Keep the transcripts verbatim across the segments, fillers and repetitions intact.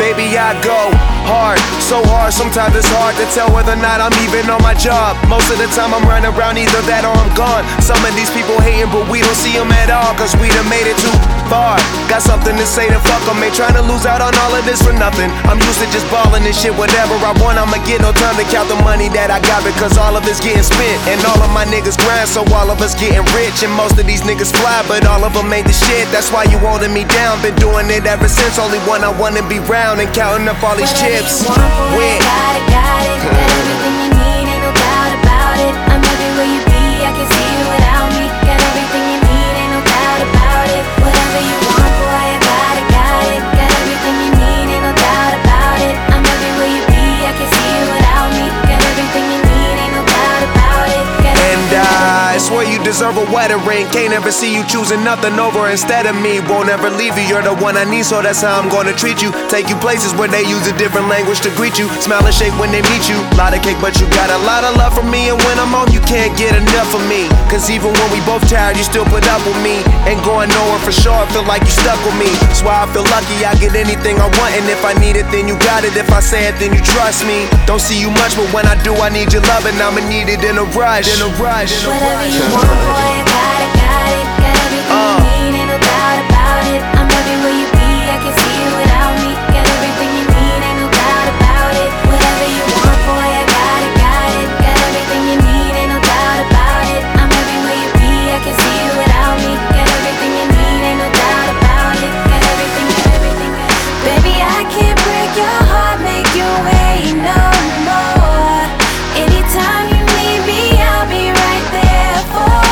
baby, I go hard, so hard, sometimes it's hard to tell whether or not I'm even on my job. Most of the time I'm running around, either that or I'm gone. Some of these people hating, but we don't see them at all, cause we done made it too far. Got something to say, then fuck them. Ain't trying to lose out on all of this for nothing. I'm used to just balling this shit, whatever I want, I'ma get. No time to count the money that I got, because all of it's getting spent. And all of my niggas grind, so all of us getting rich. And most of these niggas fly, but all of them ain't the shit. That's why you holding me down. Been doing it ever since. Only one I wanna be round, and counting up all these chips. Got it, got it, got everything you need, ain't no doubt about it. I'm everywhere you be, I can see you without me. Got everything you need, ain't no doubt about it. Whatever you want, boy, I got it, got it. Got everything you need, ain't no doubt about it. I'm everywhere you be, I can see you without me. Got everything you need, ain't no doubt about it. And I swear you deserve a wedding ring. Can't ever see you choosing nothing over instead of me. Won't ever leave you, you're the one I need, so that's how I'm gonna treat you. Take you places where they use a different language to greet you. Smile and shake when they meet you. Lot of cake, but you got a lot of love for me. And when I'm home, you can't get enough of me. Cause even when we both tired, you still put up with me. Ain't going nowhere for sure, feel like you stuck with me. That's why I feel lucky, I get anything I want. And if I need it, then you got it. If I say it, then you trust me. Don't see you much, but when I do, I need your love. And I'ma need it in a rush, in a rush. Whatever you want, boy, I got it, got it. Got everything uh. you need, ain't no doubt about it. I'm everywhere you be, I can see you without me. Got everything you need, ain't no doubt about it. Whatever you want, boy, I got it, got it. Got everything you need, ain't no doubt about it. I'm everywhere you be, I can see you without me. Got everything you need, ain't no doubt about it. Got everything, got everything, got everything. Baby, I can't break your heart, make you wait no more. Anytime you need me, I'll be right there for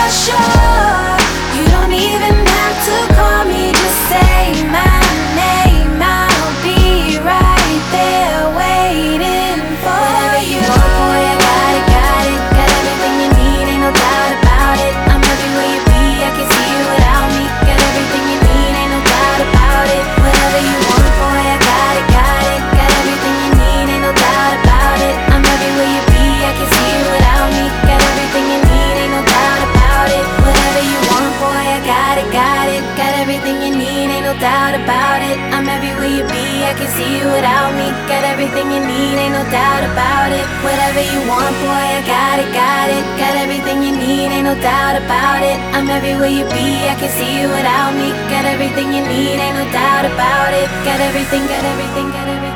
sure. You don't even have to call me, just say my name. I'll be right there waiting for you. Boy, I got it, got it. Got everything you need, ain't no doubt about it. I'm everywhere you be, I can see you without me. Got everything you need, ain't no doubt about it. Whatever you want, boy, I got it, got it. Got everything you need, ain't no doubt about it. I'm everywhere you be, I can see you without me. Got everything you need, ain't no doubt about it. Whatever you want, boy, I got it, got it. Got everything you need, ain't no doubt about it. I'm everywhere you be, I can see you without me. Got everything you need, ain't no doubt about it. Whatever you want, boy, I got it, got it. Got everything you need, ain't no doubt about it. I'm everywhere you be, I can see you without me. Got everything you need, ain't no doubt about it. Got everything, got everything, got everything.